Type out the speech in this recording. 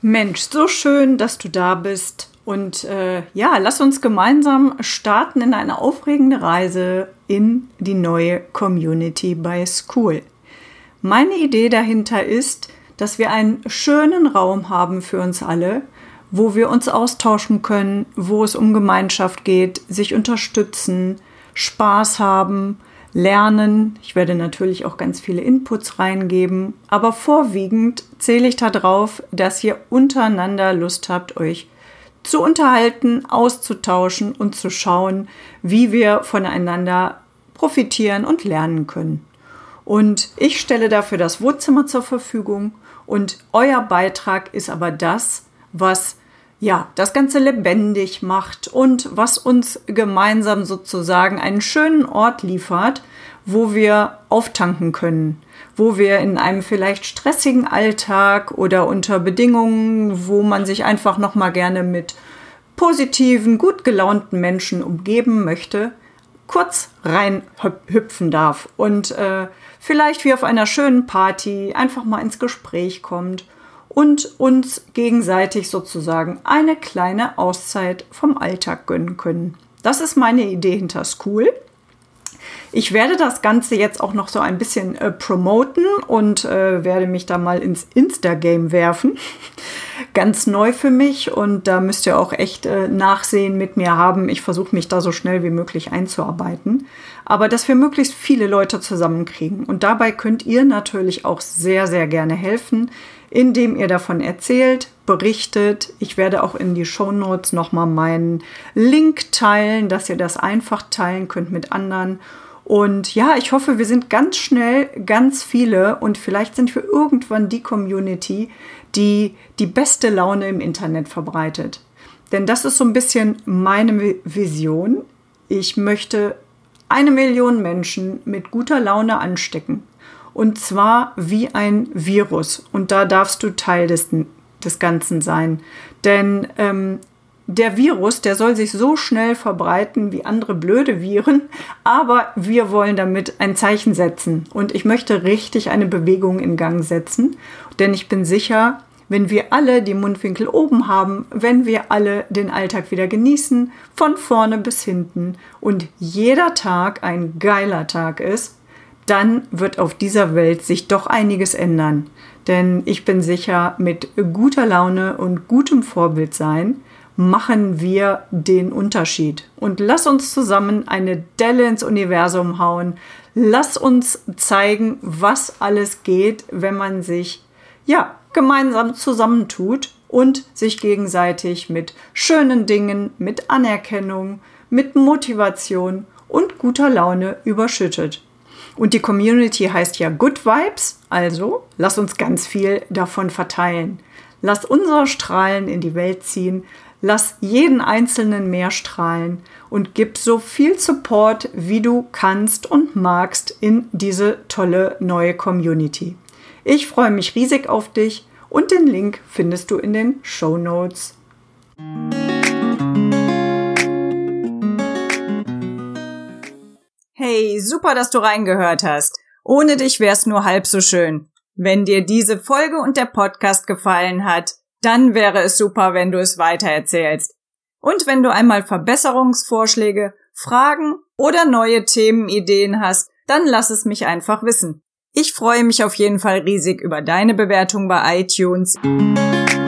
Mensch, so schön, dass du da bist. Und lass uns gemeinsam starten in eine aufregende Reise in die neue Community bei Skool. Meine Idee dahinter ist, dass wir einen schönen Raum haben für uns alle, wo wir uns austauschen können, wo es um Gemeinschaft geht, sich unterstützen, Spaß haben, lernen. Ich werde natürlich auch ganz viele Inputs reingeben, aber vorwiegend zähle ich darauf, dass ihr untereinander Lust habt, euch zu unterhalten, auszutauschen und zu schauen, wie wir voneinander profitieren und lernen können. Und ich stelle dafür das Wohnzimmer zur Verfügung und euer Beitrag ist aber das, was das Ganze lebendig macht und was uns gemeinsam sozusagen einen schönen Ort liefert, wo wir auftanken können, wo wir in einem vielleicht stressigen Alltag oder unter Bedingungen, wo man sich einfach noch mal gerne mit positiven, gut gelaunten Menschen umgeben möchte, kurz reinhüpfen darf und vielleicht wie auf einer schönen Party einfach mal ins Gespräch kommt und uns gegenseitig sozusagen eine kleine Auszeit vom Alltag gönnen können. Das ist meine Idee hinter Skool. Ich werde das Ganze jetzt auch noch so ein bisschen promoten und werde mich da mal ins Insta-Game werfen. Ganz neu für mich und da müsst ihr auch echt Nachsehen mit mir haben. Ich versuche mich da so schnell wie möglich einzuarbeiten. Aber dass wir möglichst viele Leute zusammenkriegen. Und dabei könnt ihr natürlich auch sehr, sehr gerne helfen, indem ihr davon erzählt, berichtet. Ich werde auch in die Shownotes nochmal meinen Link teilen, dass ihr das einfach teilen könnt mit anderen. Und ja, ich hoffe, wir sind ganz schnell ganz viele und vielleicht sind wir irgendwann die Community, die die beste Laune im Internet verbreitet. Denn das ist so ein bisschen meine Vision. Ich möchte 1 Million Menschen mit guter Laune anstecken. Und zwar wie ein Virus. Und da darfst du Teil des Ganzen sein. Denn der Virus, der soll sich so schnell verbreiten wie andere blöde Viren. Aber wir wollen damit ein Zeichen setzen. Und ich möchte richtig eine Bewegung in Gang setzen. Denn ich bin sicher, wenn wir alle die Mundwinkel oben haben, wenn wir alle den Alltag wieder genießen, von vorne bis hinten und jeder Tag ein geiler Tag ist, dann wird auf dieser Welt sich doch einiges ändern. Denn ich bin sicher, mit guter Laune und gutem Vorbild sein, machen wir den Unterschied. Und lass uns zusammen eine Delle ins Universum hauen. Lass uns zeigen, was alles geht, wenn man sich gemeinsam zusammentut und sich gegenseitig mit schönen Dingen, mit Anerkennung, mit Motivation und guter Laune überschüttet. Und die Community heißt ja Good Vibes, also lass uns ganz viel davon verteilen. Lass unser Strahlen in die Welt ziehen, lass jeden Einzelnen mehr strahlen und gib so viel Support, wie du kannst und magst in diese tolle neue Community. Ich freue mich riesig auf dich und den Link findest du in den Shownotes. Hey, super, dass du reingehört hast. Ohne dich wär's nur halb so schön. Wenn dir diese Folge und der Podcast gefallen hat, dann wäre es super, wenn du es weitererzählst. Und wenn du einmal Verbesserungsvorschläge, Fragen oder neue Themenideen hast, dann lass es mich einfach wissen. Ich freue mich auf jeden Fall riesig über deine Bewertung bei iTunes.